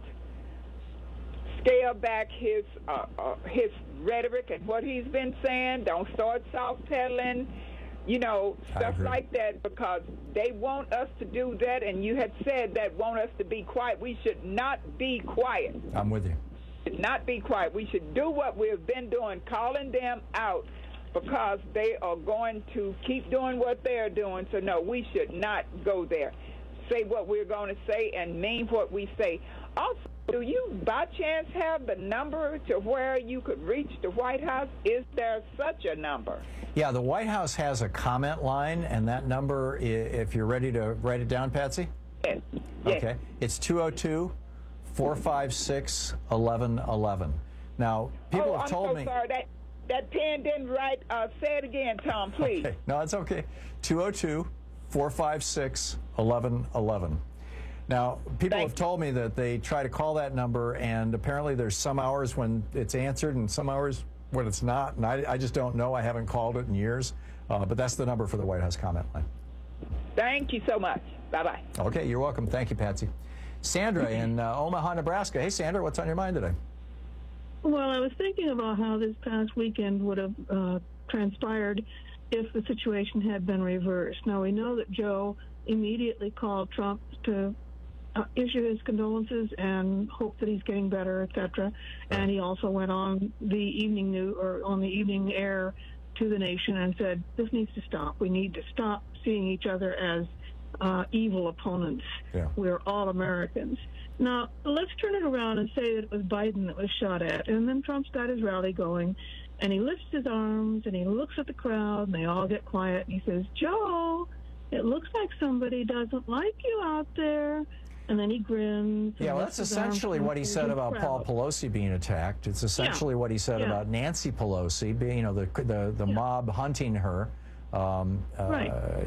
scale back his rhetoric and what he's been saying. Don't start soft-pedaling, stuff like that, because they want us to do that, and you had said that want us to be quiet. We should not be quiet. I'm with you. Should not be quiet. We should do what we've been doing, calling them out, because they are going to keep doing what they're doing. So, no, we should not go there. Say what we're going to say and mean what we say. Also, do you by chance have the number to where you could reach the White House? Is there such a number? Yeah, the White House has a comment line, and that number, if you're ready to write it down, Patsy? Yes. Okay. It's 202-456-1111. Now, people have told me... Sorry, that pen didn't write. Say it again, Tom, please. Okay. No, it's okay. 202-456-1111. Now, people have told me that they try to call that number, and apparently there's some hours when it's answered and some hours when it's not. And I just don't know. I haven't called it in years. But that's the number for the White House comment line. Thank you so much. Bye-bye. Okay, you're welcome. Thank you, Patsy. Sandra in Omaha, Nebraska. Hey, Sandra, what's on your mind today? Well, I was thinking about how this past weekend would have transpired if the situation had been reversed. Now, we know that Joe immediately called Trump to issue his condolences and hope that he's getting better, etc. And he also went on the evening air to the nation and said, this needs to stop. We need to stop seeing each other as evil opponents. Yeah. We're all Americans. Now, let's turn it around and say that it was Biden that was shot at. And then Trump's got his rally going, and he lifts his arms, and he looks at the crowd, and they all get quiet, and he says, Joe, it looks like somebody doesn't like you out there. And then he grins. Yeah, well, that's essentially what he said about Paul Pelosi being attacked. It's essentially what he said about Nancy Pelosi being, the mob hunting her. Right.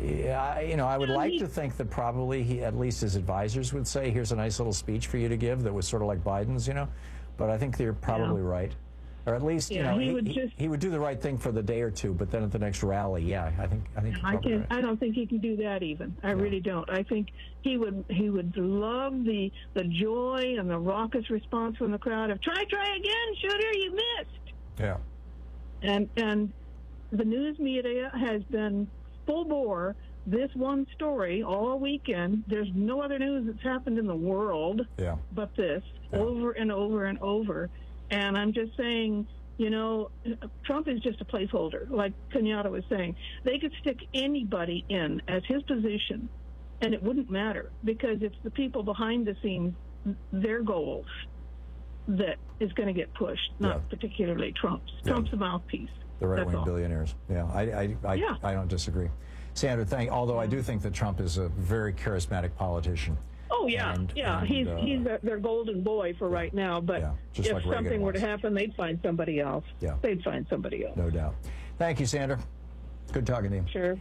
I would like to think that probably at least his advisors would say, here's a nice little speech for you to give that was sort of like Biden's, but I think they're probably right. Or at least, he would do the right thing for the day or two, but then at the next rally, I think right. I don't think he can do that even. I really don't. I think he would love the joy and the raucous response from the crowd of try again, shooter, you missed. Yeah. And the news media has been full bore this one story all weekend. There's no other news that's happened in the world but this, over and over and over. And I'm just saying, Trump is just a placeholder, like Kenyatta was saying. They could stick anybody in as his position, and it wouldn't matter, because it's the people behind the scenes, their goals, that is going to get pushed, not particularly Trump's. Trump's a mouthpiece. The right-wing billionaires. Yeah, I don't disagree. Sandra, although I do think that Trump is a very charismatic politician. Oh, yeah, he's their golden boy for right now, but if like something were to happen, they'd find somebody else. Yeah. They'd find somebody else. No doubt. Thank you, Sandra. Good talking to you. Sure.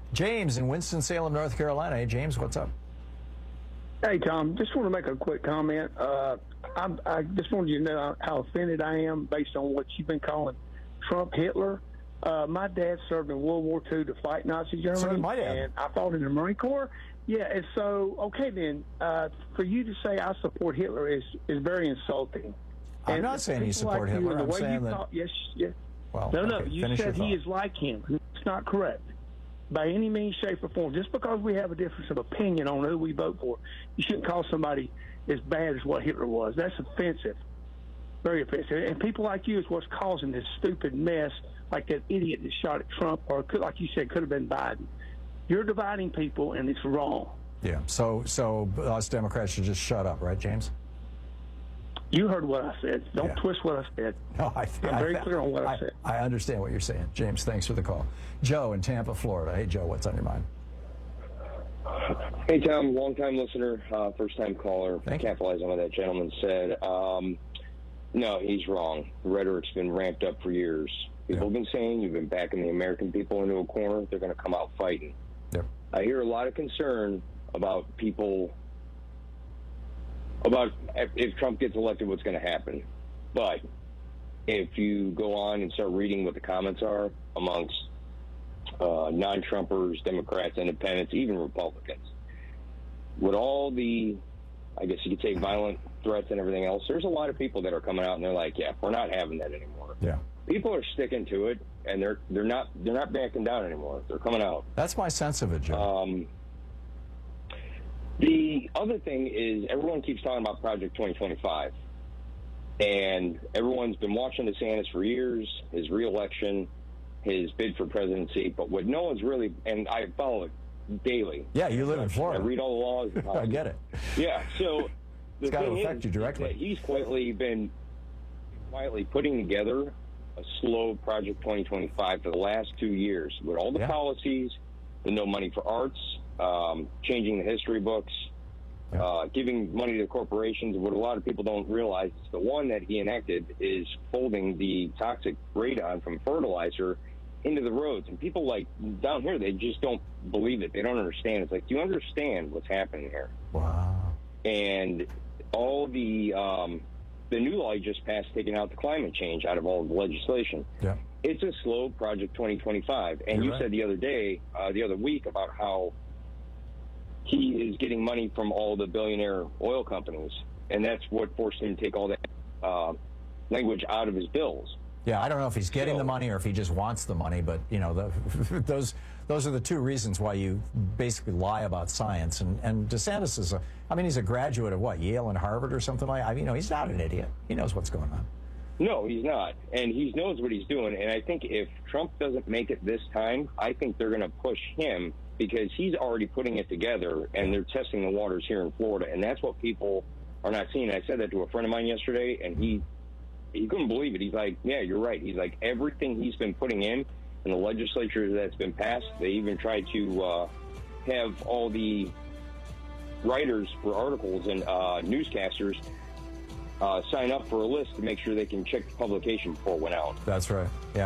James in Winston-Salem, North Carolina. Hey, James, what's up? Hey, Tom, just want to make a quick comment. I just wanted you to know how offended I am based on what you've been calling Trump Hitler. My dad served in World War II to fight Nazi Germany, So did my dad. and I fought in the Marine Corps. Yeah, and so, okay then, for you to say I support Hitler is very insulting. I'm And not saying you people support like Hitler. and the I'm way saying you that... talk, yes. Well, No, okay, you finish said your he thought. is like him. It's not correct. By any means, shape, or form. Just because we have a difference of opinion on who we vote for, you shouldn't call somebody as bad as what Hitler was. That's offensive. Very offensive. And people like you is what's causing this stupid mess, like that idiot that shot at Trump, or could, like you said, could have been Biden. You're dividing people, and it's wrong. Yeah, so us Democrats should just shut up, right, James? You heard what I said. Don't twist what I said. No, I'm very clear on what I said. I understand what you're saying. James, thanks for the call. Joe in Tampa, Florida. Hey, Joe, what's on your mind? Hey, Tom, long-time listener, first-time caller. Capitalizing on what that gentleman said. No, he's wrong. The rhetoric's been ramped up for years. People have been saying you've been backing the American people into a corner. They're going to come out fighting. Yep. I hear a lot of concern about people, about if Trump gets elected, what's going to happen. But if you go on and start reading what the comments are amongst non-Trumpers, Democrats, Independents, even Republicans, with all the, I guess you could say, violent threats and everything else, there's a lot of people that are coming out and they're like, yeah, we're not having that anymore. Yeah. People are sticking to it, and they're not backing down anymore. They're coming out. That's my sense of it, Joe. The other thing is everyone keeps talking about Project 2025, and everyone's been watching DeSantis for years, his reelection, his bid for presidency, but what no one's really, and I follow it daily. Yeah, you live in Florida. I read all the laws. And I get it. Yeah, so the It's got to thing affect you directly. is that he's quietly putting together a slow Project 2025 for the last 2 years with all the policies, the no money for arts, changing the history books, giving money to corporations. What a lot of people don't realize is the one that he enacted is folding the toxic radon from fertilizer into the roads. And people like down here, they just don't believe it. They don't understand. It's like, do you understand what's happening here? Wow. And all the new law he just passed, taking out the climate change out of all the legislation. Yeah. It's a slow Project 2025. And You're you right. said the other week about how he is getting money from all the billionaire oil companies, and that's what forced him to take all that language out of his bills. Yeah, I don't know if he's getting the money or if he just wants the money, but you know, those are the two reasons why you basically lie about science. And DeSantis is he's a graduate of what, Yale and Harvard or something like that. I mean, he's not an idiot. He knows what's going on. No, he's not, and he knows what he's doing. And I think if Trump doesn't make it this time, I think they're going to push him because he's already putting it together, and they're testing the waters here in Florida, and that's what people are not seeing. I said that to a friend of mine yesterday, and he couldn't believe it. He's like, yeah, you're right. He's like, everything he's been putting in the legislature that's been passed, they even tried to have all the writers for articles and newscasters sign up for a list to make sure they can check the publication before it went out. That's right.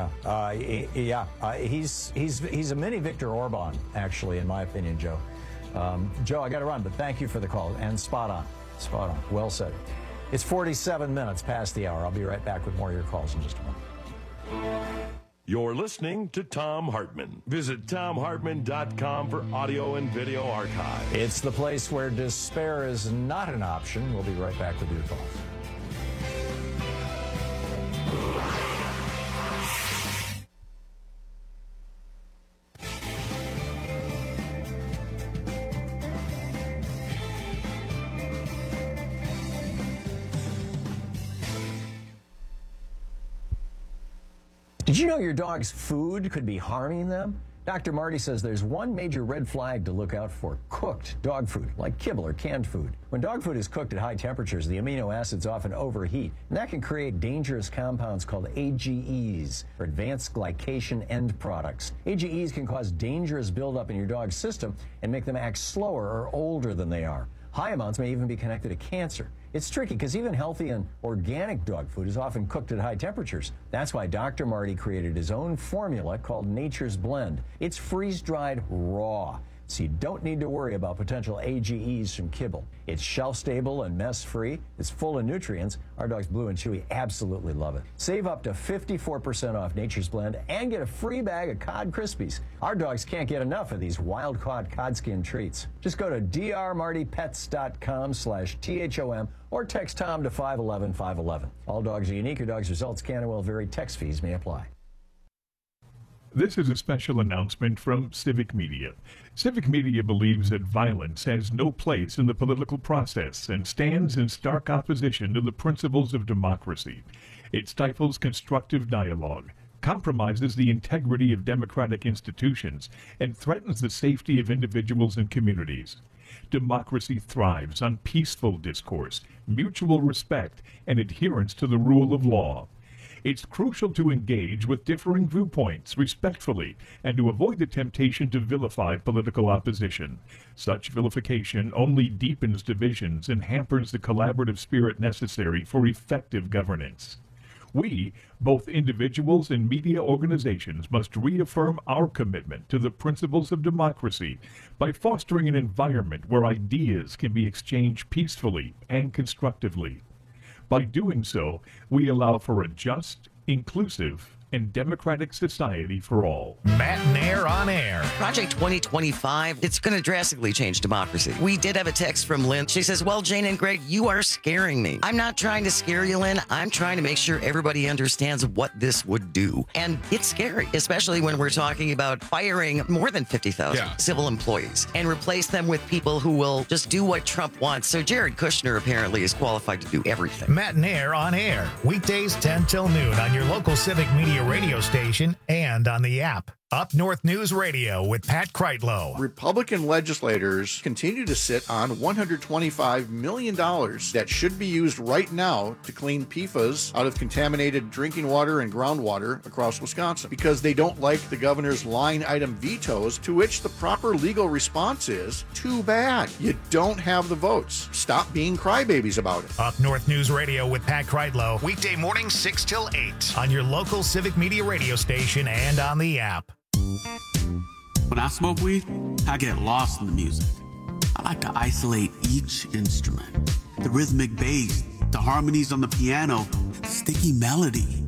Yeah. He's a mini Viktor Orban, actually, in my opinion, Joe. Joe, I got to run, but thank you for the call. And spot on. Spot on. Well said. It's 47 minutes past the hour. I'll be right back with more of your calls in just a moment. You're listening to Thom Hartmann. Visit ThomHartmann.com for audio and video archive. It's the place where despair is not an option. We'll be right back with your calls. Did you know your dog's food could be harming them? Dr. Marty says there's one major red flag to look out for: cooked dog food, like kibble or canned food. When dog food is cooked at high temperatures, the amino acids often overheat, and that can create dangerous compounds called AGEs, or advanced glycation end products. AGEs can cause dangerous buildup in your dog's system and make them act slower or older than they are. High amounts may even be connected to cancer. It's tricky because even healthy and organic dog food is often cooked at high temperatures. That's why Dr. Marty created his own formula called Nature's Blend. It's freeze-dried raw, so you don't need to worry about potential AGEs from kibble. It's shelf-stable and mess-free. It's full of nutrients. Our dogs Blue and Chewy absolutely love it. Save up to 54% off Nature's Blend and get a free bag of Cod Krispies. Our dogs can't get enough of these wild-caught cod skin treats. Just go to drmartypets.com/THOM or text Tom to 511-511. All dogs are unique. Your dog's results can and will vary. Text fees may apply. This is a special announcement from Civic Media. Civic Media believes that violence has no place in the political process and stands in stark opposition to the principles of democracy. It stifles constructive dialogue, compromises the integrity of democratic institutions, and threatens the safety of individuals and communities. Democracy thrives on peaceful discourse, mutual respect, and adherence to the rule of law. It's crucial to engage with differing viewpoints respectfully and to avoid the temptation to vilify political opposition. Such vilification only deepens divisions and hampers the collaborative spirit necessary for effective governance. We, both individuals and media organizations, must reaffirm our commitment to the principles of democracy by fostering an environment where ideas can be exchanged peacefully and constructively. By doing so, we allow for a just, inclusive, and democratic society for all. Matt Nair on air. Project 2025, it's going to drastically change democracy. We did have a text from Lynn. She says, well, Jane and Greg, you are scaring me. I'm not trying to scare you, Lynn. I'm trying to make sure everybody understands what this would do. And it's scary, especially when we're talking about firing more than 50,000 civil employees and replace them with people who will just do what Trump wants. So Jared Kushner apparently is qualified to do everything. Matt Nair on air. Weekdays 10 till noon on your local Civic Media radio station and on the app. Up North News Radio with Pat Kreitlow. Republican legislators continue to sit on $125 million that should be used right now to clean PFAS out of contaminated drinking water and groundwater across Wisconsin because they don't like the governor's line item vetoes, to which the proper legal response is, too bad. You don't have the votes. Stop being crybabies about it. Up North News Radio with Pat Kreitlow. Weekday morning 6 till 8 on your local Civic Media radio station and on the app. When I smoke weed, I get lost in the music. I like to isolate each instrument. The rhythmic bass, the harmonies on the piano, the sticky melody.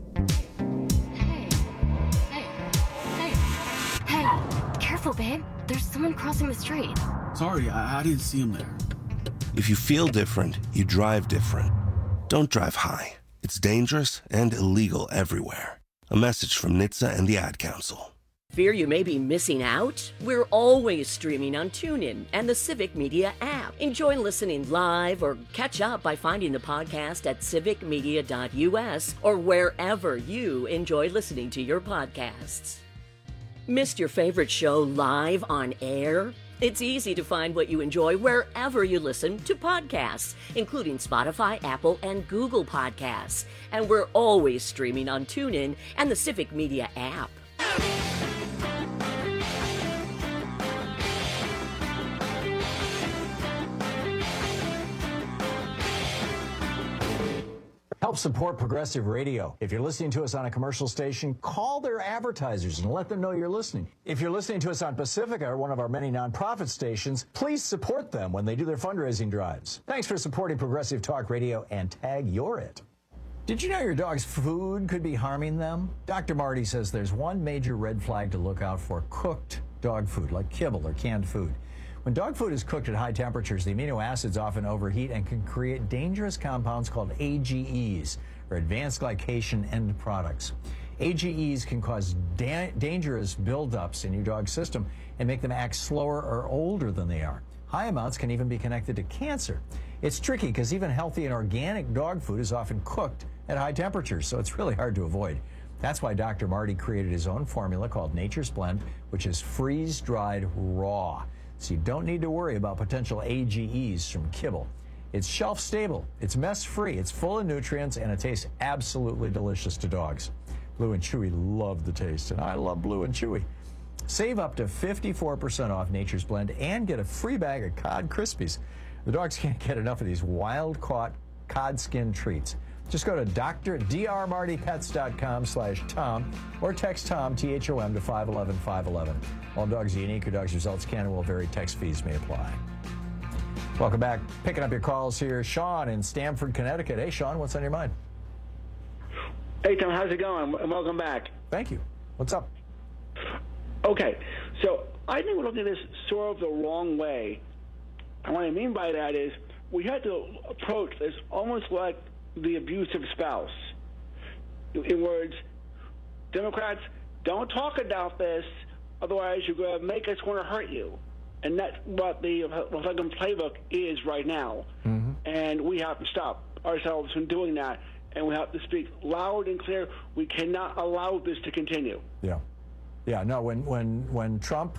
Hey, careful, babe. There's someone crossing the street. Sorry, I didn't see him there. If you feel different, you drive different. Don't drive high. It's dangerous and illegal everywhere. A message from NHTSA and the Ad Council. Fear you may be missing out? We're always streaming on TuneIn and the Civic Media app. Enjoy listening live or catch up by finding the podcast at civicmedia.us or wherever you enjoy listening to your podcasts. Missed your favorite show live on air? It's easy to find what you enjoy wherever you listen to podcasts, including Spotify, Apple, and Google Podcasts. And we're always streaming on TuneIn and the Civic Media app. Help support Progressive Radio. If you're listening to us on a commercial station, call their advertisers and let them know you're listening. If you're listening to us on Pacifica, or one of our many nonprofit stations, please support them when they do their fundraising drives. Thanks for supporting Progressive Talk Radio and tag You're It. Did you know your dog's food could be harming them? Dr. Marty says there's one major red flag to look out for: cooked dog food, like kibble or canned food. When dog food is cooked at high temperatures, the amino acids often overheat and can create dangerous compounds called AGEs, or advanced glycation end products. AGEs can cause dangerous buildups in your dog's system and make them act slower or older than they are. High amounts can even be connected to cancer. It's tricky because even healthy and organic dog food is often cooked at high temperatures, so it's really hard to avoid. That's why Dr. Marty created his own formula called Nature's Blend, which is freeze-dried raw. So you don't need to worry about potential AGEs from kibble. It's shelf-stable, it's mess-free, it's full of nutrients, and it tastes absolutely delicious to dogs. Blue and Chewy love the taste, and I love Blue and Chewy. Save up to 54% off Nature's Blend and get a free bag of Cod Krispies. The dogs can't get enough of these wild-caught cod skin treats. Just go to drmartypets.com/Tom or text Tom, THOM, to 511-511. All dogs are unique. Your dog's results can and will vary. Text fees may apply. Welcome back. Picking up your calls here. Sean in Stamford, Connecticut. Hey, Sean, what's on your mind? Hey, Tom, how's it going? And welcome back. Thank you. What's up? Okay, so I think we're looking at this sort of the wrong way. And what I mean by that is we had to approach this almost like the abusive spouse. In words, Democrats, don't talk about this, otherwise you're going to make us want to hurt you. And that's what the Republican playbook is right now. Mm-hmm. And we have to stop ourselves from doing that. And we have to speak loud and clear. We cannot allow this to continue. Yeah. Yeah, no, when Trump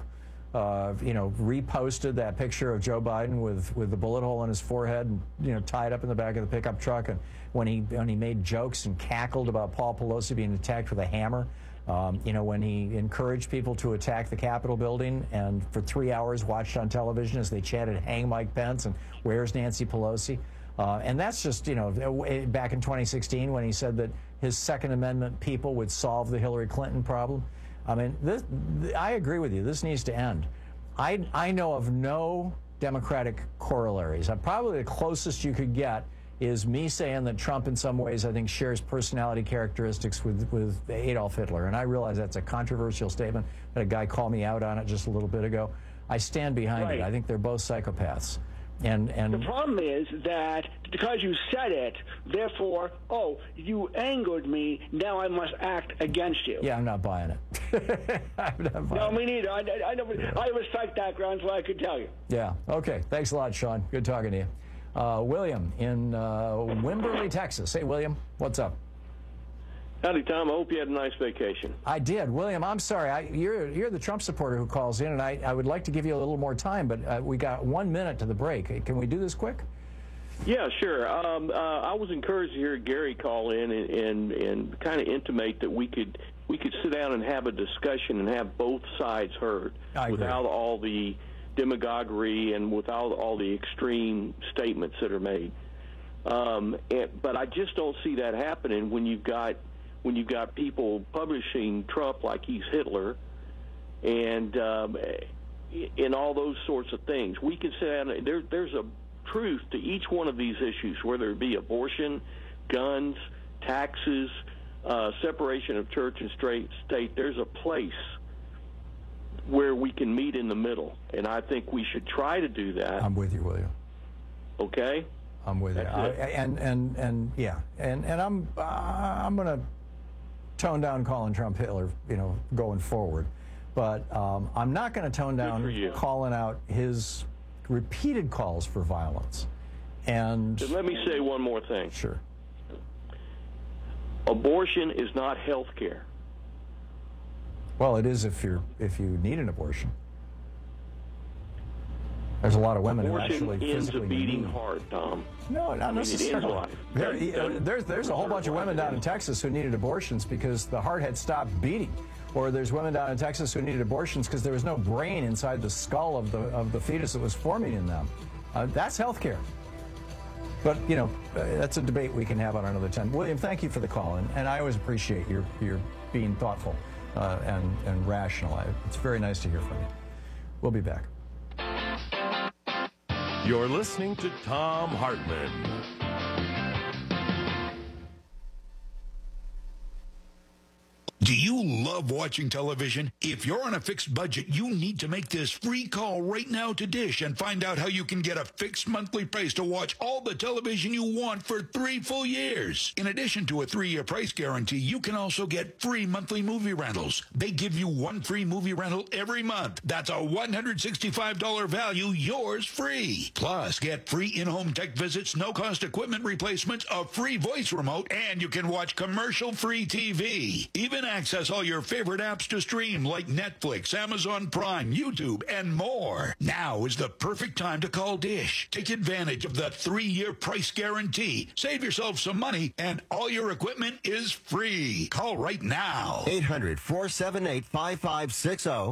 reposted that picture of Joe Biden with the bullet hole in his forehead and, tied up in the back of the pickup truck, and when he made jokes and cackled about Paul Pelosi being attacked with a hammer, when he encouraged people to attack the Capitol building and for 3 hours watched on television as they chanted, "Hang Mike Pence" and "Where's Nancy Pelosi?" And that's just, back in 2016 when he said that his Second Amendment people would solve the Hillary Clinton problem. I mean, I agree with you. This needs to end. I know of no Democratic corollaries. Probably the closest you could get is me saying that Trump in some ways, I think, shares personality characteristics with Adolf Hitler. And I realize that's a controversial statement, but a guy called me out on it just a little bit ago. I stand behind it. I think they're both psychopaths. And the problem is that because you said it, therefore, you angered me, now I must act against you. Yeah, I'm not buying it. No, me neither. I have a psych background, so I could tell you. Yeah, okay. Thanks a lot, Sean. Good talking to you. William in Wimberley, Texas. Hey, William, what's up? Howdy, Tom. I hope you had a nice vacation. I did. William, I'm sorry. You're the Trump supporter who calls in, and I would like to give you a little more time, but we got 1 minute to the break. Can we do this quick? Yeah, sure. I was encouraged to hear Gary call in and kind of intimate that we could sit down and have a discussion and have both sides heard without all the demagoguery and without all the extreme statements that are made. But I just don't see that happening when you've got people publishing Trump like he's Hitler, and in all those sorts of things. We can say there's a truth to each one of these issues, whether it be abortion, guns, taxes, separation of church and state. There's a place where we can meet in the middle, and I think we should try to do that. I'm with you, William. Okay. I'm with you. And I'm going to tone down calling Trump Hitler, going forward. But I'm not going to tone down calling out his repeated calls for violence. And let me say one more thing. Sure. Abortion is not health care. Well, it is if you need an abortion. There's a lot of women who actually physically ends a beating heart, Tom. No, not necessarily. There's a whole bunch of women down in Texas who needed abortions because the heart had stopped beating. Or there's women down in Texas who needed abortions because there was no brain inside the skull of the fetus that was forming in them. That's health care. But, that's a debate we can have on another time. William, thank you for the call. And I always appreciate your being thoughtful and rational. It's very nice to hear from you. We'll be back. You're listening to Tom Hartman. Do you love watching television? If you're on a fixed budget, you need to make this free call right now to Dish and find out how you can get a fixed monthly price to watch all the television you want for 3 full years. In addition to a 3-year price guarantee, you can also get free monthly movie rentals. They give you 1 free movie rental every month. That's a $165 value, yours free. Plus, get free in-home tech visits, no-cost equipment replacements, a free voice remote, and you can watch commercial-free TV. Even access all your favorite apps to stream like Netflix, Amazon Prime, YouTube, and more. Now is the perfect time to call Dish. Take advantage of the 3-year price guarantee. Save yourself some money, and all your equipment is free. Call right now. 800-478-5560.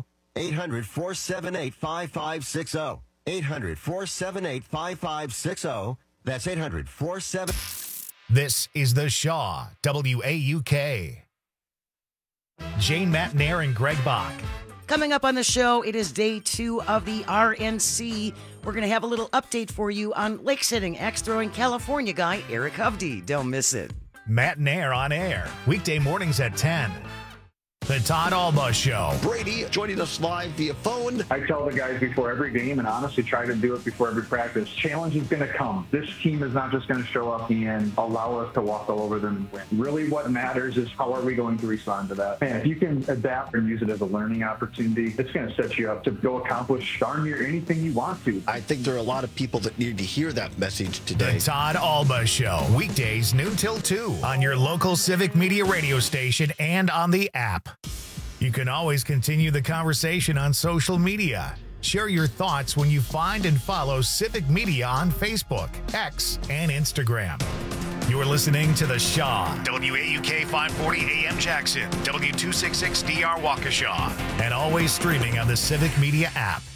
800-478-5560. 800-478-5560. That's 800-47. This is The Shaw, WAUK. Jane, Matt, Nair, and Greg Bach. Coming up on the show, it is day 2 of the RNC. We're going to have a little update for you on lake sitting, axe throwing California guy Eric Hovde. Don't miss it. Matt and Nair on air, weekday mornings at 10. The Todd Alba Show. Brady joining us live via phone. I tell the guys before every game, and honestly try to do it before every practice, challenge is going to come. This team is not just going to show up and allow us to walk all over them and win. Really what matters is how are we going to respond to that. And if you can adapt and use it as a learning opportunity, it's going to set you up to go accomplish darn near anything you want to. I think there are a lot of people that need to hear that message today. The Todd Alba Show, weekdays noon till 2 on your local Civic Media radio station and on the app. You can always continue the conversation on social media. Share your thoughts when you find and follow Civic Media on Facebook, X, and Instagram. You're listening to The Shaw, WAUK 540 AM Jackson, W266DR Waukesha, and always streaming on the Civic Media app.